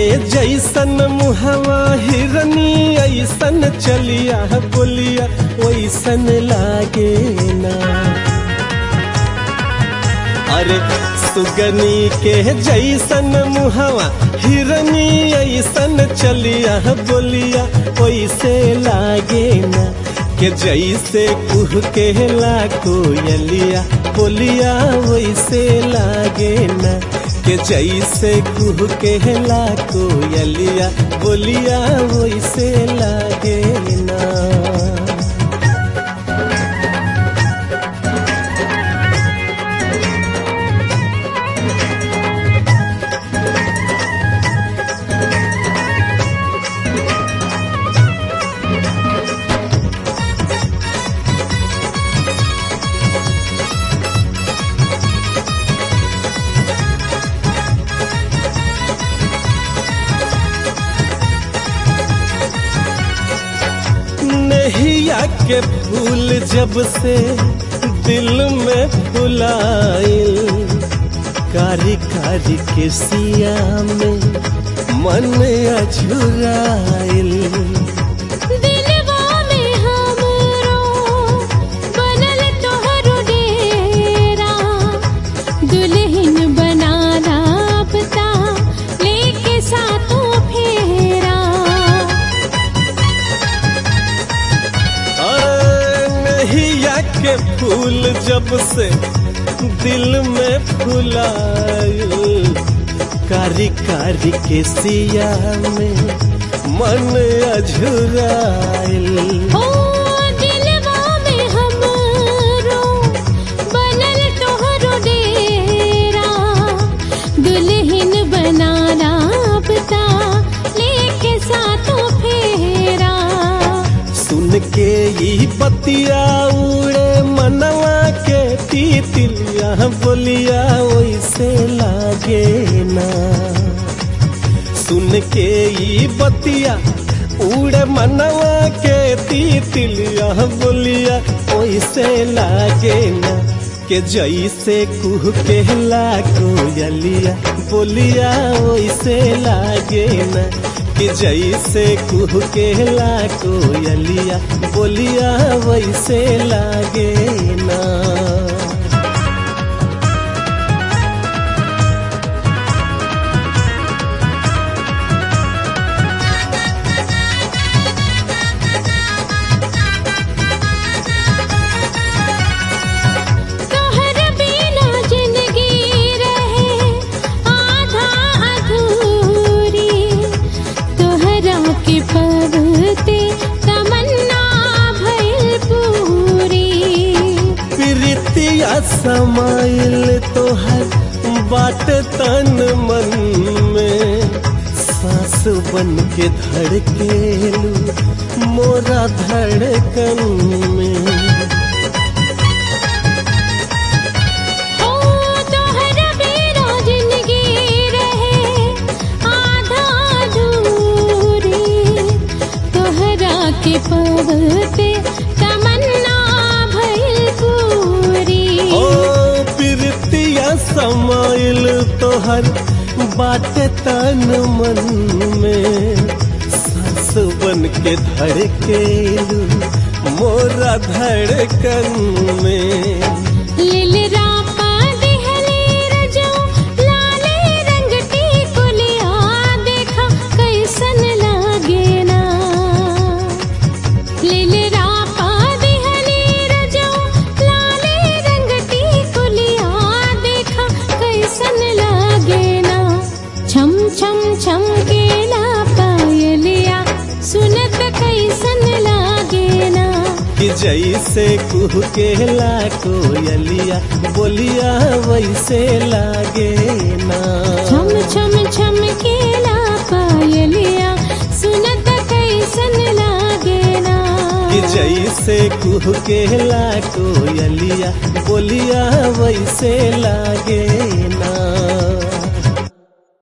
के जैसन मुहवा हिरनी ऐसन चलिया बोलिया वैसन लागे ना। अरे सुगनी के जैसन मुहवा हिरनी ऐसन चलिया बोलिया वैसे लागे ना। के जैसे कुह के ला कोयलिया बोलिया वैसे लागे ना। के जैसे कुह के ला कोयलिया बोलिया वैसे लागे ना। नैया के फूल जब से दिल में फुलाइल कारी कारी के सिया में मन अझुराइल। दिलवा में हमरो बनल तोहरो डेरा दुल्हन बनाना पता लेके साथों फेरा। नैया के फूल जब से दिल में फुलाइल कारी कारी के सिया में मन अझुराइल। ओ दिलवा में हमरो बनल तोहरो डेरा दुल्हन बनाना पता लेके साथों फेरा। सुन के ई बतिया उड़े मनवा के तितलिया बोलिया वैसे लागे ना। सुन के ई बतिया उड़े मनवा के तितलिया बोलिया वैसे लागे ना। के जैसे कुह के ला कोयलिया बोलिया वैसे लागे ना। कि जैसे कुह के ला कोयलिया बोलिया वैसे लागे ना। तोहर बिना जिंदगी रहे आधा अधूरी तोहरा के पवते तमन्ना भइल पूरी। प्रीतिया समाइल तोहर बाट तन मन में सांस बन के धड़केलू मोरा धड़कन में। ओ तोहरा बिना जिंदगी रहे आधा अधूरी तोहरा के पवते तमन्ना भइल पूरी। ओ प्रीतिया समाइल तोहर बाट तन मन में सांस बन के धड़केलू मोरा धड़कन में। लीलरा पा दिहली रजो लाले रंग टिकुलिया देखा कैसन लागे ना। लीलरा पा दिहली रजो लाले रंग टिकुलिया देखा कैसन लागे ना। छम छम छम के ला पायलिया सुनत कैसन लागे ना। कि जैसे कुह के ला कोयलिया बोलिया वैसे लागे ना। छम छम छम के ला पायलिया सुनत कैसन लागे ना। कि जैसे कुह के ला कोयलिया बोलिया वैसे लागे ना।